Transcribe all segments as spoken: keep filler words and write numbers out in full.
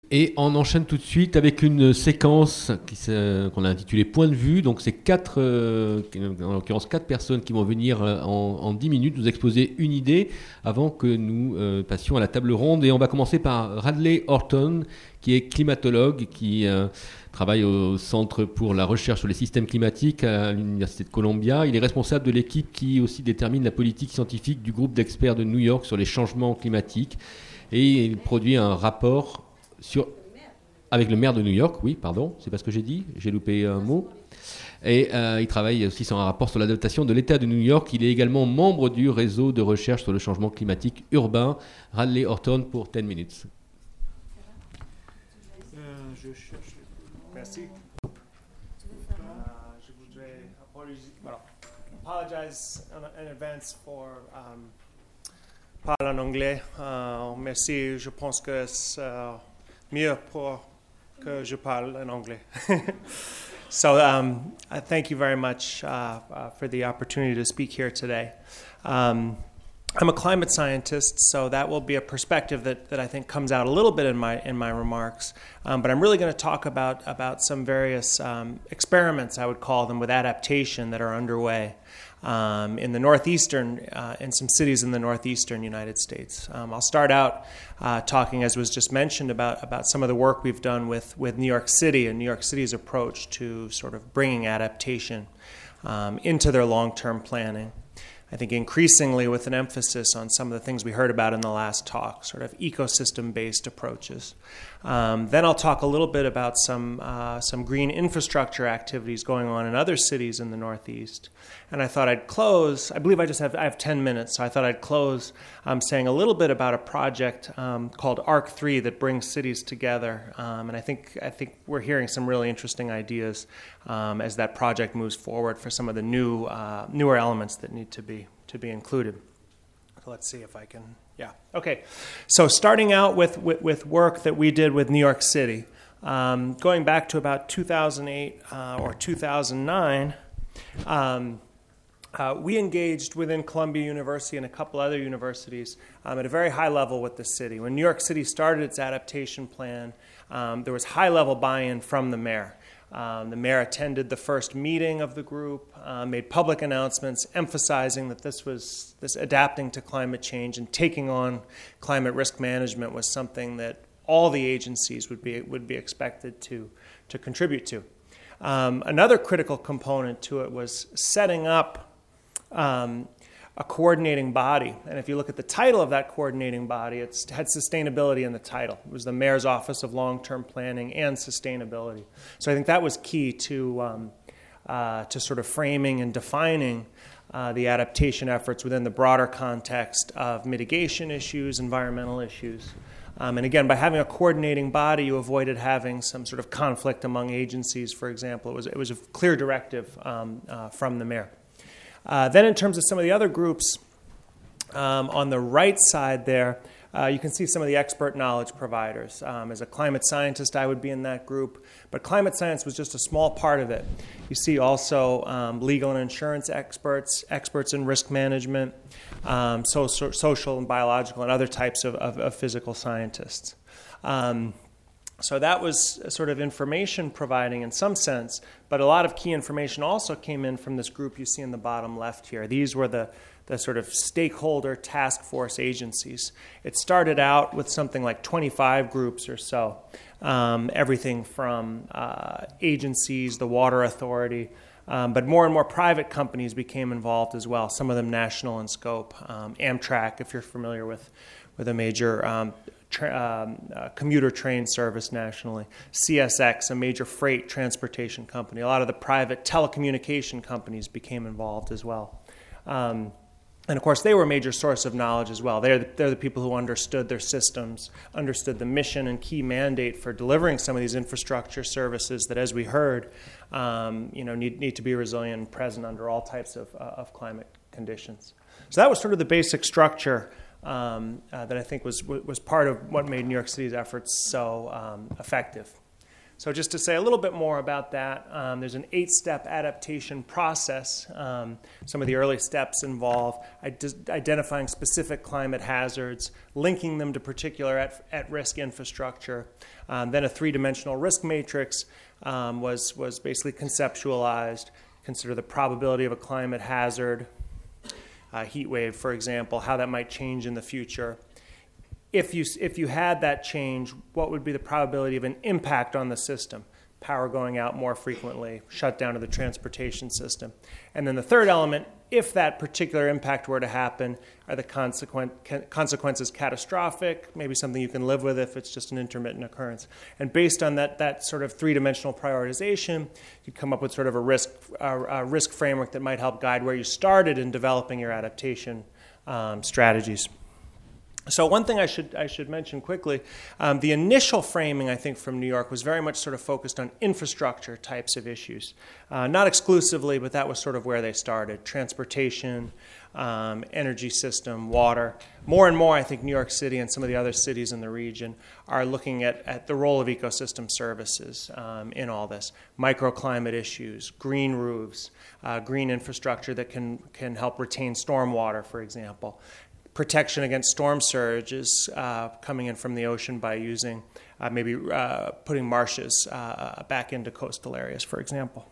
Et on enchaîne tout de suite avec une séquence qui qu'on a intitulée Point de vue. Donc c'est quatre, euh, en l'occurrence quatre personnes qui vont venir en, en dix minutes nous exposer une idée avant que nous euh, passions à la table ronde. Et on va commencer par Radley Horton, qui est climatologue, qui euh, travaille au Centre pour la recherche sur les systèmes climatiques à l'Université de Columbia. Il est responsable de l'équipe qui aussi détermine la politique scientifique du groupe d'experts de New York sur les changements climatiques. Et il produit un rapport Sur, avec le maire de New York, oui, pardon, c'est pas ce que j'ai dit, j'ai loupé un mot. Et euh, il travaille aussi sur un rapport sur l'adaptation de l'État de New York. Il est également membre du réseau de recherche sur le changement climatique urbain. Radley Horton pour dix minutes. Euh, je cherche. Merci. Euh, je voudrais apologiser, voilà, apologize in, in advance for um, parler en anglais. Uh, merci, je pense que c'est uh, mieux pour que je parle en anglais. So um, I thank you very much uh, uh, for the opportunity to speak here today. Um, I'm a climate scientist, so that will be a perspective that, that I think comes out a little bit in my in my remarks. Um, but I'm really going to talk about about some various um, experiments, I would call them, with adaptation that are underway um, in the northeastern, uh, in some cities in the northeastern United States. Um, I'll start out uh, talking, as was just mentioned, about about some of the work we've done with with New York City and New York City's approach to sort of bringing adaptation um, into their long-term planning. I think increasingly with an emphasis on some of the things we heard about in the last talk, sort of ecosystem-based approaches. Um, then I'll talk a little bit about some uh, some green infrastructure activities going on in other cities in the Northeast. And I thought I'd close, I believe I just have, I have ten minutes, so I thought I'd close um, saying a little bit about a project um, called ARC three that brings cities together. Um, and I think I think we're hearing some really interesting ideas um, as that project moves forward for some of the new uh, newer elements that need to be to be included. So let's see if I can, yeah. Okay, so starting out with, with, with work that we did with New York City, um, going back to about two thousand eight uh, or two thousand nine, um, uh, we engaged within Columbia University and a couple other universities um, at a very high level with the city. When New York City started its adaptation plan, um, there was high-level buy-in from the mayor. Um, the mayor attended the first meeting of the group, uh, made public announcements emphasizing that this was this adapting to climate change and taking on climate risk management was something that all the agencies would be would be expected to to contribute to. Um, another critical component to it was setting up um, a coordinating body. And if you look at the title of that coordinating body, it had sustainability in the title. It was the Mayor's Office of Long-Term Planning and Sustainability. So I think that was key to um, uh, to sort of framing and defining uh, the adaptation efforts within the broader context of mitigation issues, environmental issues. Um, and again, by having a coordinating body, you avoided having some sort of conflict among agencies, for example. It was, it was a clear directive um, uh, from the mayor. Uh, then in terms of some of the other groups, um, on the right side there, uh, you can see some of the expert knowledge providers. Um, as a climate scientist, I would be in that group, but climate science was just a small part of it. You see also um, legal and insurance experts, experts in risk management, um, so, so, social and biological, and other types of, of, of physical scientists. Um, So that was sort of information providing in some sense, but a lot of key information also came in from this group you see in the bottom left here. These were the, the sort of stakeholder task force agencies. It started out with something like twenty-five groups or so, um, everything from uh, agencies, the Water Authority, um, but more and more private companies became involved as well, some of them national in scope. Um, Amtrak, if you're familiar with, with a major um, Tra- um, uh, commuter train service nationally, C S X, a major freight transportation company. A lot of the private telecommunication companies became involved as well. Um, and of course, they were a major source of knowledge as well. They're the, they're the people who understood their systems, understood the mission and key mandate for delivering some of these infrastructure services that, as we heard, um, you know, need, need to be resilient and present under all types of, uh, of climate conditions. So that was sort of the basic structure Um, uh, that I think was was part of what made New York City's efforts so um, effective. So just to say a little bit more about that, um, there's an eight-step adaptation process. Um, some of the early steps involve id- identifying specific climate hazards, linking them to particular at, at-risk infrastructure. Um, then a three-dimensional risk matrix um, was, was basically conceptualized. Consider the probability of a climate hazard, a heat wave, for example, how that might change in the future. If you, if you had that change, what would be the probability of an impact on the system? Power going out more frequently, shutdown of the transportation system. And then the third element, if that particular impact were to happen, are the consequent, consequences catastrophic, maybe something you can live with if it's just an intermittent occurrence. And based on that, that sort of three-dimensional prioritization, you come up with sort of a risk, uh, a risk framework that might help guide where you started in developing your adaptation um, strategies. So one thing I should I should mention quickly, um, the initial framing, I think, from New York was very much sort of focused on infrastructure types of issues. Uh, not exclusively, but that was sort of where they started. Transportation, um, energy system, water. More and more, I think New York City and some of the other cities in the region are looking at, at the role of ecosystem services um, in all this. Microclimate issues, green roofs, uh, green infrastructure that can, can help retain stormwater, for example. Protection against storm surges uh, coming in from the ocean by using uh, maybe uh, putting marshes uh, back into coastal areas, for example.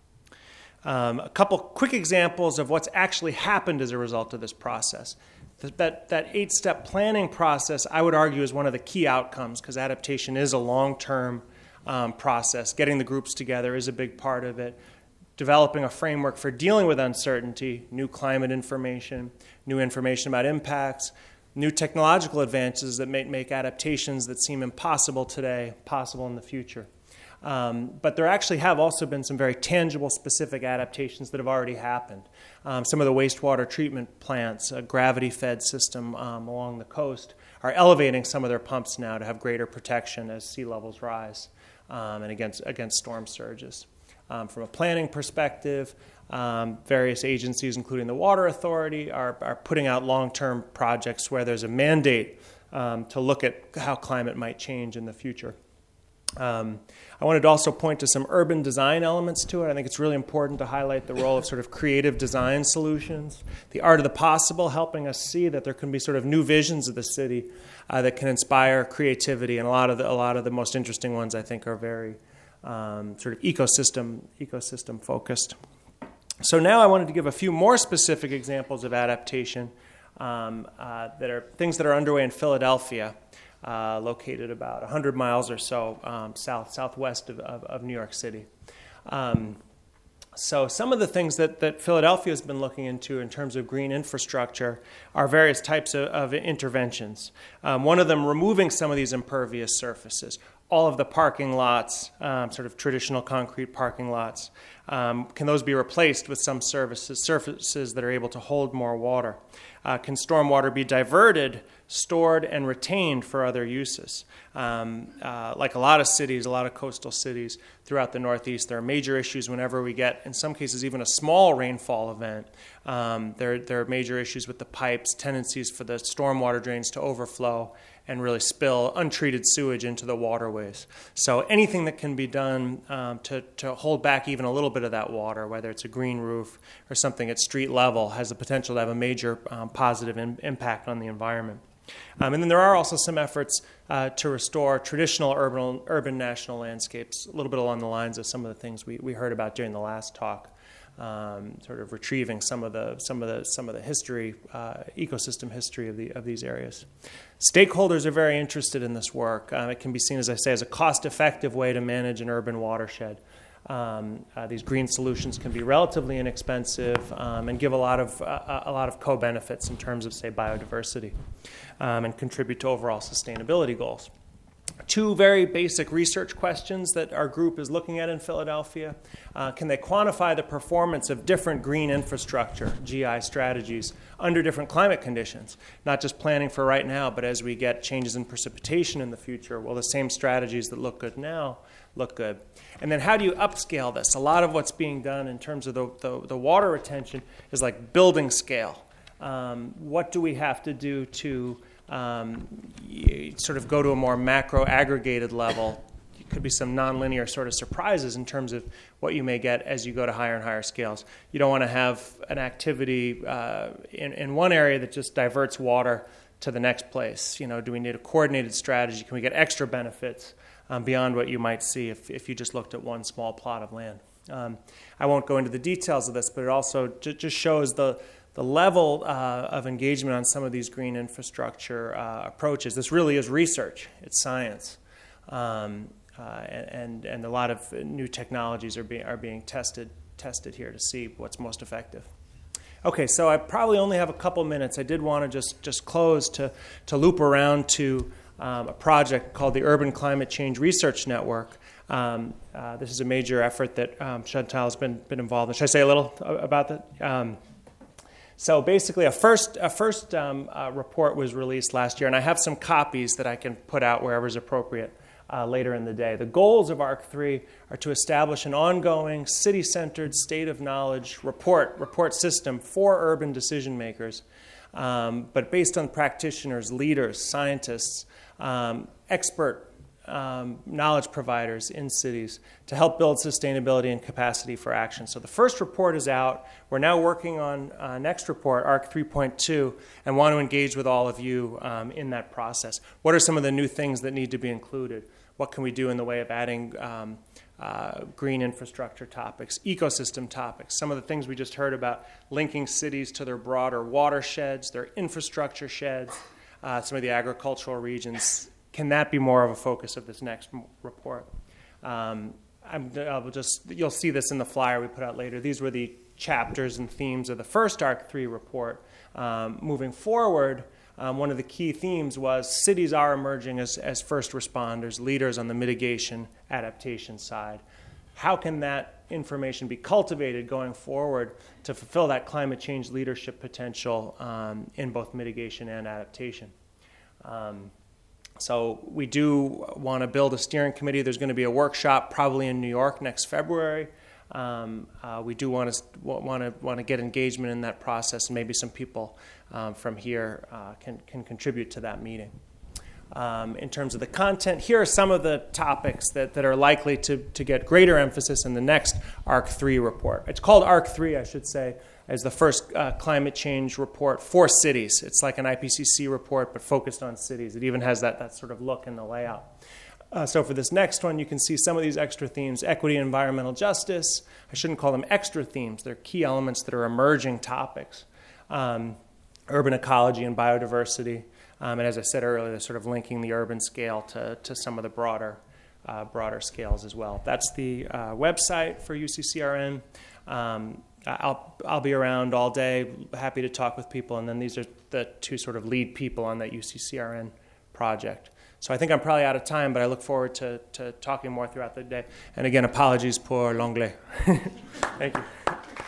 Um, a couple quick examples of what's actually happened as a result of this process. That, that eight-step planning process, I would argue, is one of the key outcomes because adaptation is a long-term um, process. Getting the groups together is a big part of it. Developing a framework for dealing with uncertainty, new climate information, new information about impacts, new technological advances that may make adaptations that seem impossible today possible in the future. Um, but there actually have also been some very tangible, specific adaptations that have already happened. Um, some of the wastewater treatment plants, a gravity-fed system um, along the coast, are elevating some of their pumps now to have greater protection as sea levels rise um, and against, against storm surges. Um, from a planning perspective, um, various agencies, including the Water Authority, are, are putting out long-term projects where there's a mandate um, to look at how climate might change in the future. Um, I wanted to also point to some urban design elements to it. I think it's really important to highlight the role of sort of creative design solutions, the art of the possible, helping us see that there can be sort of new visions of the city uh, that can inspire creativity, and a lot of the, a lot of the most interesting ones, I think, are very Um, sort of ecosystem ecosystem focused. So now I wanted to give a few more specific examples of adaptation um, uh, that are things that are underway in Philadelphia, uh, located about one hundred miles or so um, south southwest of, of, of New York City. Um, so some of the things that, that Philadelphia has been looking into in terms of green infrastructure are various types of, of interventions. Um, one of them, removing some of these impervious surfaces. All of the parking lots, um, sort of traditional concrete parking lots, um, can those be replaced with some services, surfaces that are able to hold more water? Uh, can stormwater be diverted, stored, and retained for other uses? Um, uh, like a lot of cities, a lot of coastal cities throughout the Northeast, there are major issues whenever we get, in some cases, even a small rainfall event. Um, there, there are major issues with the pipes, tendencies for the stormwater drains to overflow and really spill untreated sewage into the waterways. So anything that can be done um, to, to hold back even a little bit of that water, whether it's a green roof or something at street level, has the potential to have a major um, positive in, impact on the environment. Um, and then there are also some efforts uh, to restore traditional urban, urban national landscapes, a little bit along the lines of some of the things we, we heard about during the last talk. Um, sort of retrieving some of the some of the some of the history, uh, ecosystem history of the of these areas. Stakeholders are very interested in this work. Um, it can be seen, as I say, as a cost-effective way to manage an urban watershed. Um, uh, these green solutions can be relatively inexpensive um, and give a lot of uh, a lot of co-benefits in terms of, say, biodiversity, um, and contribute to overall sustainability goals. Two very basic research questions that our group is looking at in Philadelphia. Uh, can they quantify the performance of different green infrastructure, G I strategies, under different climate conditions? Not just planning for right now, but as we get changes in precipitation in the future, will the same strategies that look good now look good? And then how do you upscale this? A lot of what's being done in terms of the, the, the water retention is like building scale. Um, what do we have to do to Um, sort of go to a more macro aggregated level? could be some nonlinear sort of surprises in terms of what you may get as you go to higher and higher scales. You don't want to have an activity uh, in, in one area that just diverts water to the next place. You know, do we need a coordinated strategy? Can we get extra benefits um, beyond what you might see if, if you just looked at one small plot of land? Um, I won't go into the details of this, but it also j- just shows the the level uh, of engagement on some of these green infrastructure uh, approaches. This really is research. It's science. Um, uh, and, and a lot of new technologies are, be, are being tested, tested here to see what's most effective. Okay, so I probably only have a couple minutes. I did want to just, just close to, to loop around to um, a project called the Urban Climate Change Research Network. Um, uh, this is a major effort that um, Chantal has been, been involved in. Should I say a little about that? Um, So basically, a first a first um, uh, report was released last year, and I have some copies that I can put out wherever is appropriate uh, later in the day. The goals of A R C three are to establish an ongoing, city-centered, state-of-knowledge report report system for urban decision makers, um, but based on practitioners, leaders, scientists, um, expert Um, knowledge providers in cities to help build sustainability and capacity for action. So the first report is out. We're now working on uh, next report, A R C three point two, and want to engage with all of you um, in that process. What are some of the new things that need to be included? What can we do in the way of adding um, uh, green infrastructure topics, ecosystem topics, some of the things we just heard about, linking cities to their broader watersheds, their infrastructure sheds, uh, some of the agricultural regions. Can that be more of a focus of this next report? Um, I'm, I'll just, you'll see this in the flyer we put out later. These were the chapters and themes of the first A R C three report. Um, moving forward, um, one of the key themes was cities are emerging as, as first responders, leaders on the mitigation adaptation side. How can that information be cultivated going forward to fulfill that climate change leadership potential um, in both mitigation and adaptation? Um, So we do want to build a steering committee. There's going to be a workshop probably in New York next February. Um, uh, we do want to want to want to get engagement in that process, and maybe some people um, from here uh, can can contribute to that meeting. Um, in terms of the content, here are some of the topics that, that are likely to, to get greater emphasis in the next A R C three report. It's called A R C three, I should say, as the first uh, climate change report for cities. It's like an I P C C report, but focused on cities. It even has that, that sort of look in the layout. Uh, so for this next one, you can see some of these extra themes: equity and environmental justice. I shouldn't call them extra themes. They're key elements that are emerging topics. Um, urban ecology and biodiversity. Um, and as I said earlier, they're sort of linking the urban scale to, to some of the broader, uh, broader scales as well. That's the uh, website for U C C R N. Um, I'll, I'll be around all day, happy to talk with people. And then these are the two sort of lead people on that U C C R N project. So I think I'm probably out of time, but I look forward to, to talking more throughout the day. And again, apologies pour l'anglais. Thank you.